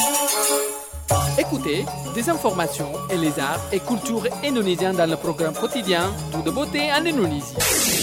Écoutez des informations et les arts et cultures indonésiens dans le programme quotidien Tout de beauté en Indonésie.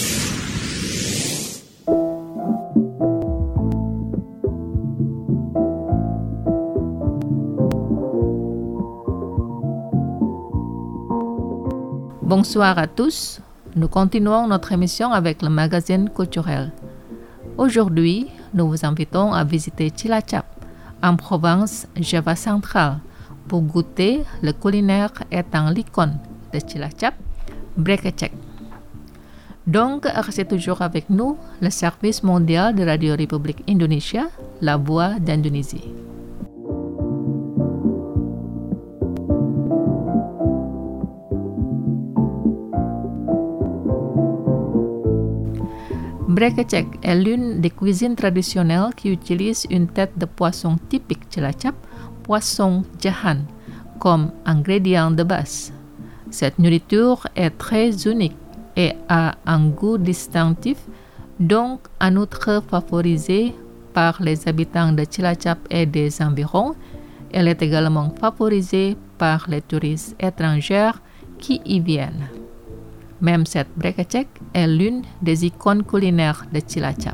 Bonsoir à tous. Nous continuons notre émission avec le magazine culturel. Aujourd'hui, nous vous invitons à visiter Cilacap, en province Java centrale, pour goûter le culinaire étant l'icône de Cilacap, Brekecek. Donc, restez toujours avec nous, le service mondial de Radio République Indonésia, la voix d'Indonésie. Brekecek est l'une des cuisines traditionnelles qui utilise une tête de poisson typique Cilacap, poisson jahan, comme ingrédient de base. Cette nourriture est très unique et a un goût distinctif, donc en outre favorisée par les habitants de Cilacap et des environs. Elle est également favorisée par les touristes étrangers qui y viennent. Même cette Brekecek est l'une des icônes culinaires de Cilacap.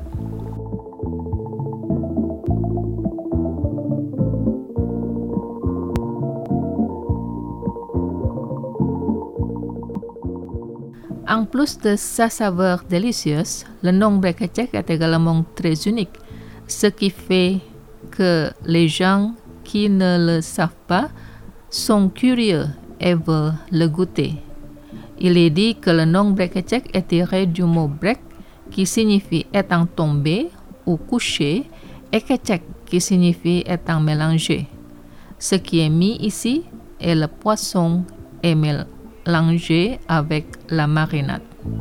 En plus de sa saveur délicieuse, le nom Brekecek est également très unique, ce qui fait que les gens qui ne le savent pas sont curieux et veulent le goûter. Il est dit que le nom Brekecek est tiré du mot brek qui signifie étant tombé ou couché et kecek qui signifie étant mélangé. Ce qui est mis ici est le poisson et mélangé avec la marinade.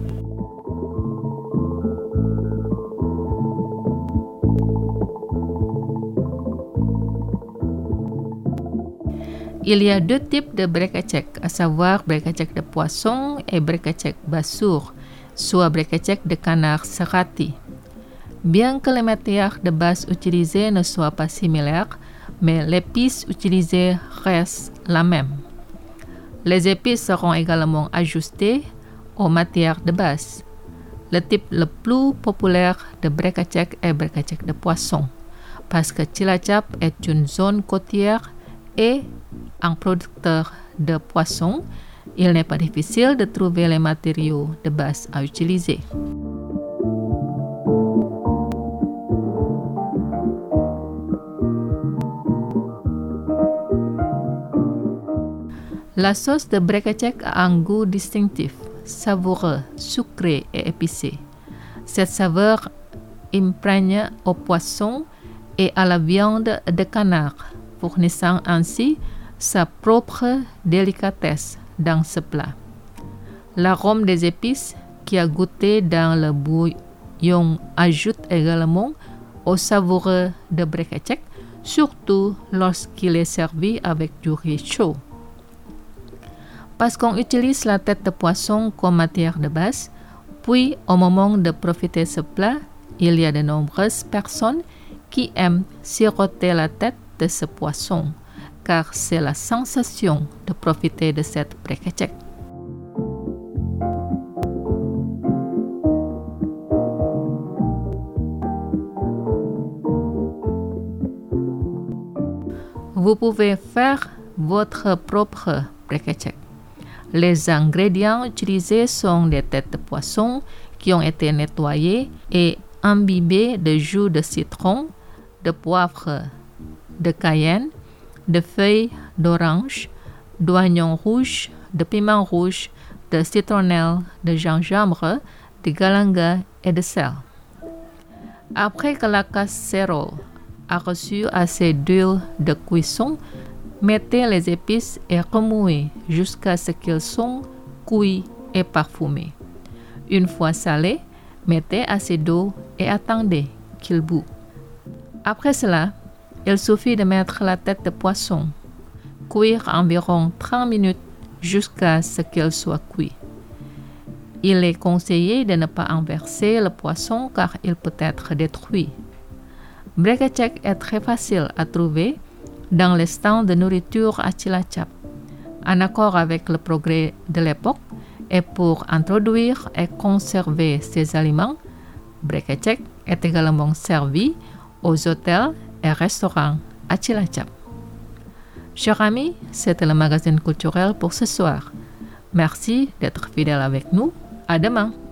Il y a deux types de Brekecek, à savoir Brekecek de poisson et Brekecek basur, soit Brekecek de canard serrati. Bien que les matières de base utilisées ne soient pas similaires, mais l'épice utilisée reste la même. Les épices seront également ajustées aux matières de base. Le type le plus populaire de Brekecek est Brekecek de poisson, parce que Cilacap est une zone côtière et un producteur de poissons, il n'est pas difficile de trouver les matériaux de base à utiliser. La sauce de Brekecek a un goût distinctif, savoureux, sucré et épicé. Cette saveur imprègne au poisson et à la viande de canard, fournissant ainsi sa propre délicatesse dans ce plat. L'arôme des épices qui a goûté dans le bouillon ajoute également au savoureux de Brekecek, surtout lorsqu'il est servi avec du riz chaud. Parce qu'on utilise la tête de poisson comme matière de base, puis au moment de profiter de ce plat, il y a de nombreuses personnes qui aiment siroter la tête de ce poisson, car c'est la sensation de profiter de cette Brekecek. Vous pouvez faire votre propre Brekecek. Les ingrédients utilisés sont des têtes de poisson qui ont été nettoyées et imbibées de jus de citron, de poivre de cayenne, de feuilles d'orange, d'oignon rouge, de piment rouge, de citronnelle, de gingembre, de galanga et de sel. Après que la casserole a reçu assez d'huile de cuisson, mettez les épices et remuez jusqu'à ce qu'ils soient cuits et parfumés. Une fois salés, mettez assez d'eau et attendez qu'il bout. Après cela, il suffit de mettre la tête de poisson, cuire environ 30 minutes jusqu'à ce qu'elle soit cuite. Il est conseillé de ne pas inverser le poisson car il peut être détruit. Brekecek est très facile à trouver dans les stands de nourriture à Cilacap. En accord avec le progrès de l'époque et pour introduire et conserver ces aliments, brekecek est également servi aux hôtels et restaurants à Cilacap. Chers amis, c'était le magazine culturel pour ce soir. Merci d'être fidèles avec nous. À demain.